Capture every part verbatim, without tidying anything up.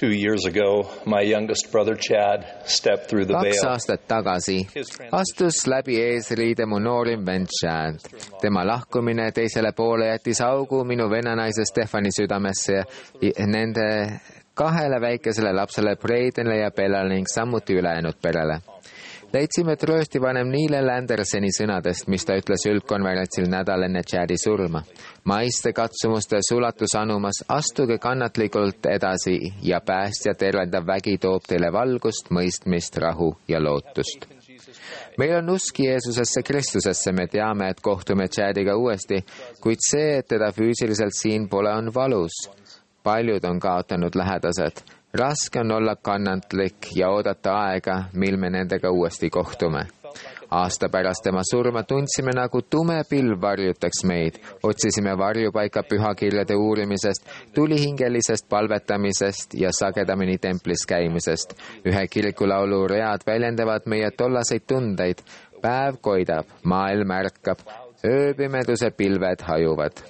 Two years ago, my youngest brother Chad stepped through the kaks veil. aastat tagasi astus läbi eesriide mu noorim vend Chad. tema lahkumine teisele poole jättis augu minu vennanaise Stefani südamesse ja nende kahele väikesele lapsele Breidenile ja Bellale ning samuti ülejäänud perele. Leidsime tröösti vanem Neil Andersoni sõnadest, mis ta ütles üldkonverentsil nädal enne Chadi surma. maiste katsumuste sulatus anumas, astuge kannatlikult edasi ja päästja tervendav vägi toob teile valgust, mõistmist, rahu ja lootust. Meil on usk Jeesusesse Kristusesse, me teame, et kohtume Chadiga uuesti, kuid see, et teda füüsiliselt siin pole, on valus. Paljud on kaotanud lähedased. Raske on olla kannatlik ja oodata aega, mil me nendega uuesti kohtume. Aasta pärast tema surma tundsime, nagu tume pilv varjutaks meid. Otsisime varjupaika pühakirjade uurimisest, tulihingelisest palvetamisest ja sagedamini templis käimisest. Ühe kirikulaulu read väljendavad meie tollaseid tundeid. Päev koidab, maailm ärkab, ööpimeduse pilved hajuvad.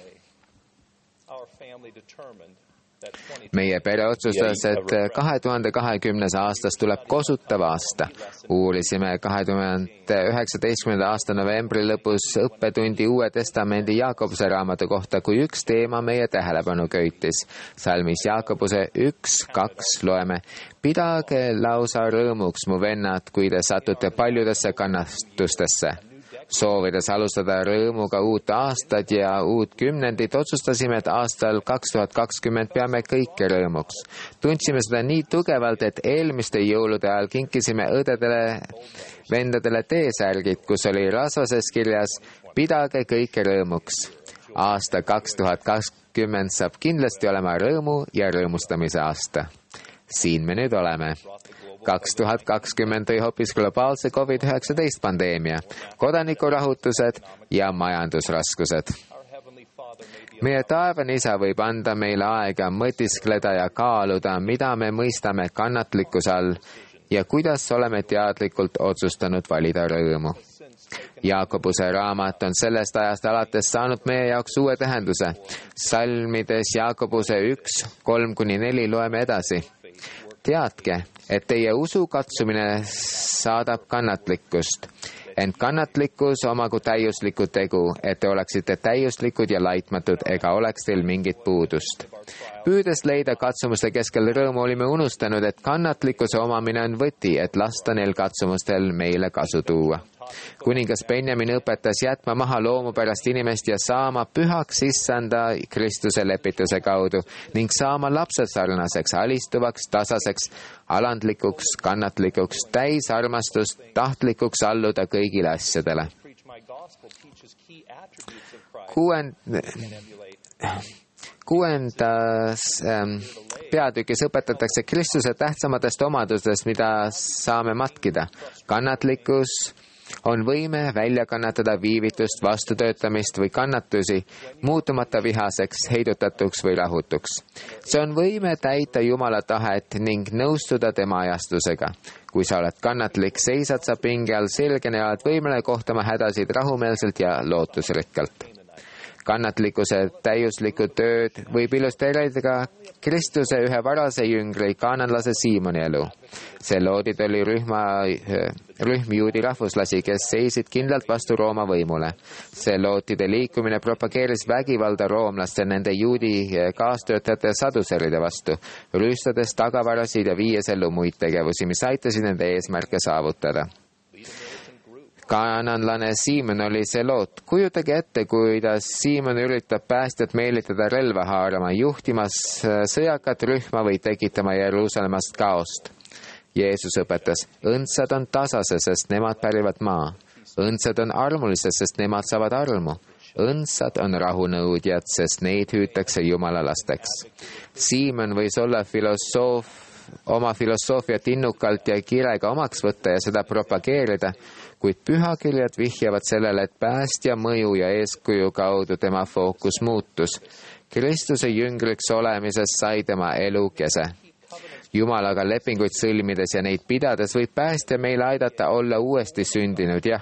Meie pere otsustas, et kahe tuhande kahekümnes aastas tuleb kosutav aasta. Uurisime kahe tuhande üheksateistkümnenda aasta novembri lõpus õppetundi Uue Testamendi Jaakobuse raamatu kohta, kui üks teema meie tähelepanu köitis. Salmis Jaakobuse üks kaks loeme: pidage lausa rõõmuks, mu vennad, kui te satute paljudesse kannatustesse. Soovides alustada rõõmuga uut aastat ja uut kümnendit, otsustasime, et aastal kaks tuhat kakskümmend peame kõike rõõmuks. Tundsime seda nii tugevalt, et eelmiste jõulude ajal kinkisime õdedele, vendadele T-särgid, kus oli rasvases kirjas: pidage kõike rõõmuks. Aasta kaks tuhat kakskümmend saab kindlasti olema rõõmu ja rõõmustamise aasta. Siin me nüüd oleme. kaks tuhat kakskümmend tõi hoopis globaalse covid üheksateist pandeemia, kodanikurahutused ja majandusraskused. Meie taevane isa võib anda meile aega mõtiskleda ja kaaluda, mida me mõistame kannatlikkuse all ja kuidas oleme teadlikult otsustanud valida rõõmu. Jaakobuse raamat on sellest ajast alates saanud meie jaoks uue tähenduse. Salmides Jaakobuse üks kolm kuni neli loeme edasi. Teadke, et teie usu katsumine saadab kannatlikkust, ent kannatlikkus omagu täiuslikku tegu, et te oleksite täiuslikud ja laitmatud ega oleks teil mingit puudust. Püüdes leida katsumuste keskel rõõmu, olime unustanud, et kannatlikkuse omamine on võti, et lasta neil katsumustel meile kasu tuua. Kuningas Benjamin õpetas jätma maha loomupärast inimest ja saama pühaks issanda Kristuse lepituse kaudu ning saama lapsed sarnaseks, alistuvaks, tasaseks, alandlikuks, kannatlikuks, täis armastust, tahtlikuks alluda kõigile asjadele. Kuuend... Kuuendas ähm, peatükis õpetatakse Kristuse tähtsamatest omadustest, mida saame matkida. Kannatlikkus on võime välja kannatada viivitust, vastutöötamist või kannatusi, muutumata vihaseks, heidutatuks või rahutuks. See on võime täita Jumala tahet ning nõustuda tema ajastusega. Kui sa oled kannatlik, seisad sa pinge all selgena ja oled võimeline kohtama hädasid rahumeelselt ja lootusrikkalt. Kannatlikkuse täiuslikku tööd võib illustreerida ka Kristuse ühe varase jüngri, kaananlase Siimoni elu. See loodid oli rühma, rühm juudi rahvuslasi, kes seisid kindlalt vastu Rooma võimule. See lootide liikumine propageeris vägivalda roomlaste, nende juudi kaastöötajate saduseride vastu, rüüstades tagavarasid ja viies ellu muid tegevusi, mis aitasid nende eesmärke saavutada. Kaananlane Siimon oli see loot. Kujutage ette, kuidas Siimon üritab päästjat meelitada relva haarama, juhtimas sõjakat rühma või tekitama Jeruusalemmast kaost. Jeesus õpetas: õndsad on tasased, sest nemad pärivad maa. Õndsad on armulised, sest nemad saavad armu. Õndsad on rahunõudjad, sest neid hüütakse Jumala lasteks. Siimon võis olla filosoof, oma filosoofiat innukalt ja kirega omaks võtta ja seda propageerida, kuid pühakirjad vihjavad sellele, et päästja mõju ja eeskuju kaudu tema fookus muutus. Kristuse jüngriks olemises sai tema elu kese. Jumalaga lepinguid sõlmides ja neid pidades võib päästja meile aidata olla uuesti sündinud, jah,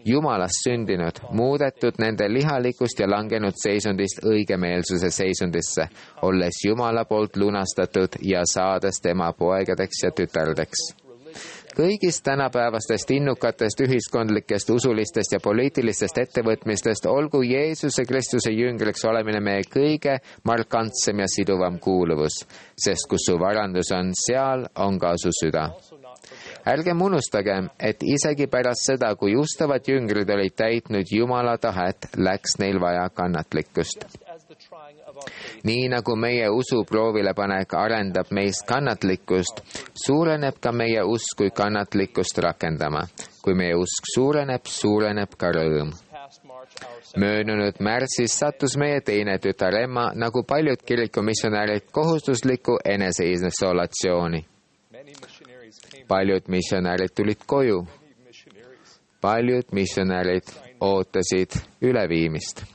Jumalast sündinud, muudetud nende lihalikust ja langenud seisundist õigemeelsuse seisundisse, olles Jumala poolt lunastatud ja saades tema poegadeks ja tütardeks. Kõigist tänapäevastest innukatest ühiskondlikest, usulistest ja poliitilistest ettevõtmistest olgu Jeesuse Kristuse jüngriks olemine meie kõige markantsem ja siduvam kuuluvus, sest kus su varandus on, seal on ka su süda. Ärgem unustagem, et isegi pärast seda, kui ustavad jüngrid olid täitnud Jumala tahet, läks neil vaja kannatlikkust. Nii nagu meie usu proovilepanek arendab meist kannatlikkust, suureneb ka meie usk, kui kannatlikkust rakendama. Kui meie usk suureneb, suureneb ka rõõm. Möödunud märtsis sattus meie teine tütar Emma, nagu paljud kirikumissionäärid, kohustusliku eneseisolatsiooni. Paljud missionäärid tulid koju. Paljud missionäärid ootasid üleviimist.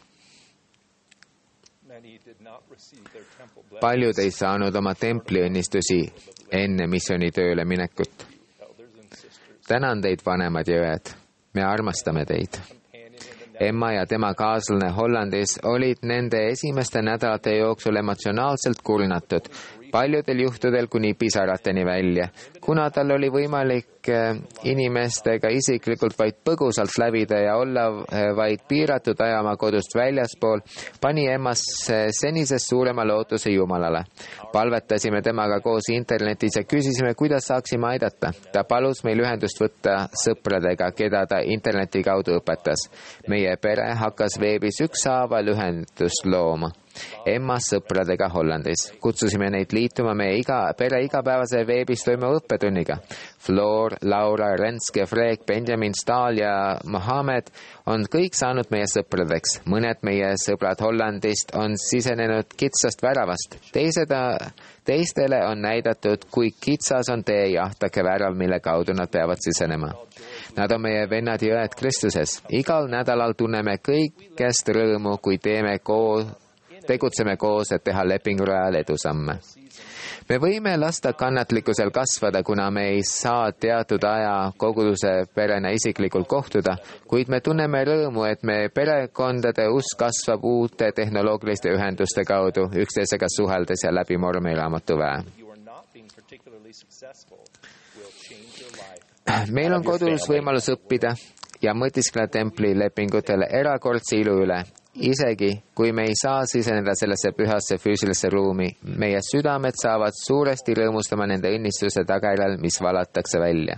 Paljud ei saanud oma templiõnnistusi enne missioonitööle minekut. Tänan teid, vanemad ja õed. Me armastame teid. Emma ja tema kaaslane Hollandis olid nende esimeste nädalate jooksul emotsionaalselt kurnatud, paljudel juhtudel kuni pisarateni välja. Kuna tal oli võimalik inimestega isiklikult vaid põgusalt läbida ja olla vaid piiratud aja oma kodust väljaspool, pani Emmas senisest suurema lootuse Jumalale. Palvetasime temaga koos internetis ja küsisime, kuidas saaksime aidata. Ta palus meil ühendust võtta sõpradega, keda ta interneti kaudu õpetas. Meie pere hakkas veebis ükshaaval ühendust looma. Emma sõpradega Hollandis. Kutsusime neid liituma meie iga, pere igapäevase veebis toimuva õppetunniga. Floor, Laura, Renske, Freek, Benjamin, Stahl ja Mohammed on kõik saanud meie sõpradeks. Mõned meie sõbrad Hollandist on sisenenud kitsast väravast. Teised, teistele on näidatud, kui kitsas on tee ja ahtake värav, mille kaudu nad peavad sisenema. Nad on meie vennad ja õed Kristuses. Igal nädalal tunneme kõigest rõõmu, kui teeme koos tegutseme koos, et teha lepingu rajal edusamme. Me võime lasta kannatlikkusel kasvada, kuna me ei saa teatud aja koguduse perena isiklikult kohtuda, kuid me tunneme rõõmu, et me perekondade usk kasvab uute tehnoloogiliste ühenduste kaudu, üksteisega suheldes ja läbi mormiraamatu väe. Meil on kodus võimalus õppida ja mõtiskleda templi lepingutele erakordse ilu üle. Isegi kui me ei saa siseneda sellesse pühasse füüsilisse ruumi, meie südamed saavad suuresti rõõmustama nende õnnistuse tagajärjel, mis valatakse välja.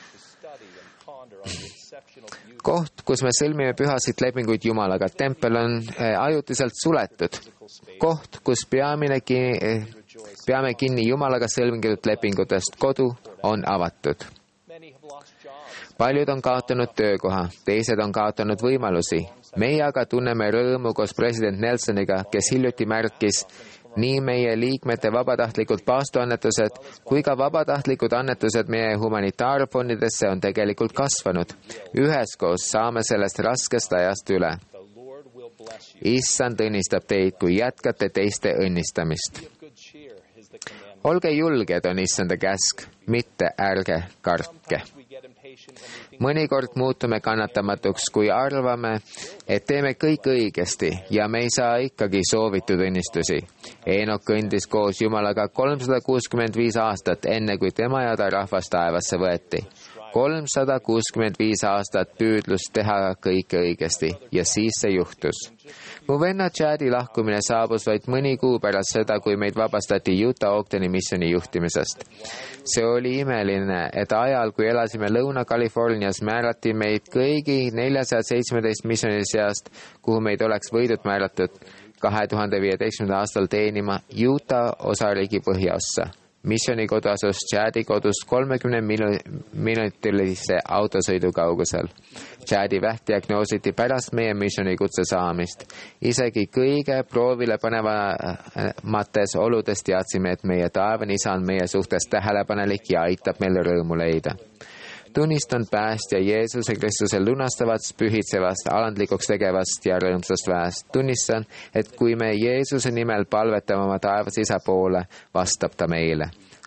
Koht, kus me sõlmime pühasid lepinguid Jumalaga, tempel on ajutiselt suletud. Koht, kus peamine kinni, peame kinni Jumalaga sõlmitud lepingutest, kodu on avatud. Paljud on kaotanud töökoha, teised on kaotanud võimalusi. Meie aga tunneme rõõmu koos president Nelsoniga, kes hiljuti märkis, nii meie liikmete vabatahtlikud paastuannetused kui ka vabatahtlikud annetused meie humanitaarfondidesse on tegelikult kasvanud. Üheskoos saame sellest raskest ajast üle. Issand õnnistab teid, kui jätkate teiste õnnistamist. Olge julged, on Issanda käsk, mitte ärge kartke. Mõnikord muutume kannatamatuks, kui arvame, et teeme kõik õigesti ja me ei saa ikkagi soovitud õnnistusi. Eenok kõndis koos Jumalaga kolmsada kuuskümmend viis aastat, enne kui tema ja ta rahvas taevasse võeti. kolmsada kuuskümmend viis aastat püüdlust teha kõike õigesti ja siis see juhtus. Mu venna Chadi lahkumine saabus vaid mõni kuu pärast seda, kui meid vabastati Utah Ogdeni missiooni juhtimisest. See oli imeline, et ajal, kui elasime Lõuna-Californias, määrati meid kõigi neljasaja seitsmeteist missiooni seast, kuhu meid oleks võidud määratud kahe tuhande viieteistkümnendal aastal teenima Utah osariigi põhjaossa. Missioonikodu asus Chadi kodust kolmekümne minutilise autosõidu kaugusel. Chadi vähk diagnoositi pärast meie missioonikutse saamist. Isegi kõige proovile panevamates oludes teadsime, et meie taevane isa on meie suhtes tähelepanelik ja aitab meil rõõmu leida. Tunnistan päästja Jeesuse Kristuse lunastavast, pühitsevast, alandlikuks tegevast ja rõõmsast väest. Tunnistan, et kui me Jeesuse nimel palvetame oma taevas isa poole, vastab ta meile.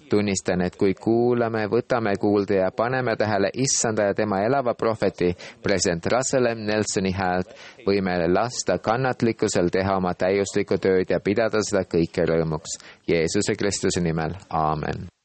tunnistan, et kui kuulame, võtame kuulda ja paneme tähele issanda ja tema elava prohveti president Russell M. Nelsoni häält, võime lasta kannatlikkusel teha oma täiuslikku tööd ja pidada seda kõike rõõmuks. Jeesuse Kristuse nimel, aamen.